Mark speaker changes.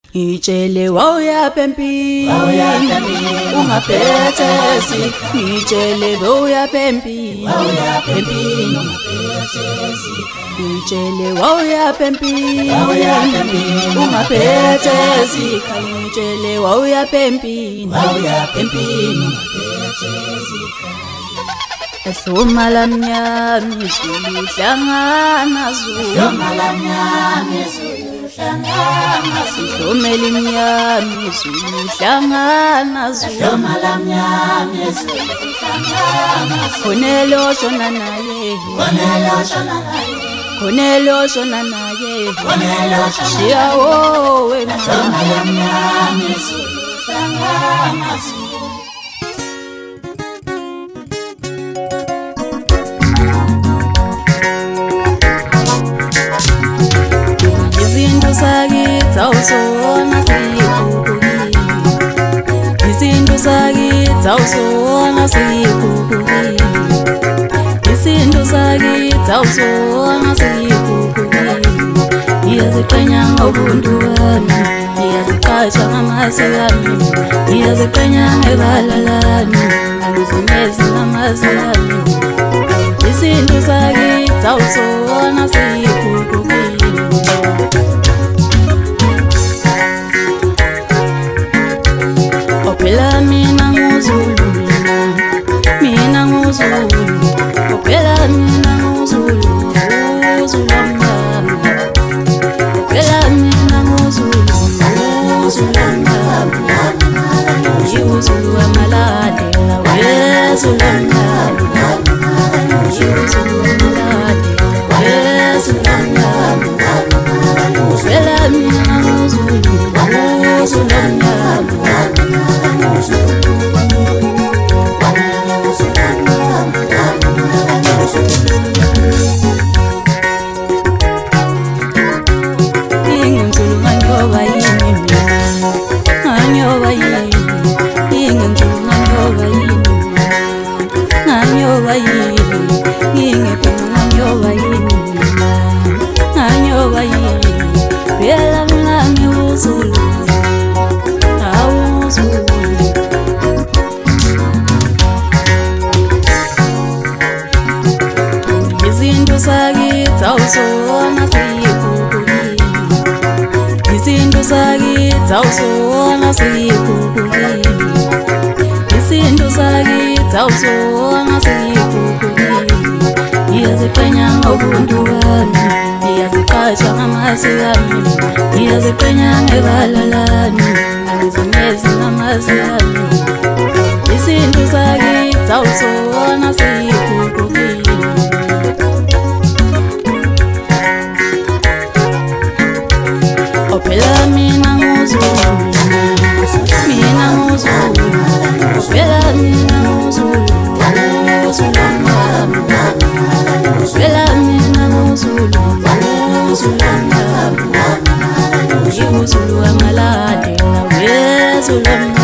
Speaker 1: Ngitshele wawuyaphi empini ungaphethe si ngitshele wawuyaphi empini ngitshele wawuyaphi empini ungaphethe si ngitshele wawuyaphi empini Ehloma lamnyama izulu hlangana zulu Ehloma lamnyama izulu hlangana zulu Khonelo shona naye Khonelo shona naye Shiya wo wena Ehloma lamnyama izulu hlangana zulu Sakithi awusona siyikhukhukile Isintu sakithi awusona siyikhukhukile Isintu sakithi awusona siyikhukhukile Ngiyaziqhenya ngobuntu bami Ngiyaziqasha ngamasiko ami Ngiyaziqhenya ngebala lami Angizimezi ngamasiko ami Isintu sakithi awusona siyikhukhukile Phela mina nguzulu Phela mina nguzulu Zulangama Phela mina nguzulu Zulangama Yuzulu amalade Wezulangama Yuzulu amalade Wezulangama Phela mina nguzulu Zulangama Sakithi awusona siyikhukhukile Isintu sakithi awusona siyikhukhukile Isintu sakithi awusona siyikhukhukile Ngiyaziqhenya ngobuntu bami Ngiyaziqasha ngamasiko ami Ngiyaziqhenya ngebala lami Angizimezi ngamasiko ami Isintu sakithi awusona siyikhukhukile Phela mina nguzulu Phela mina nguzulu Zulangama Phela mina nguzulu Zulangama Yuzulu amalade Wezulangama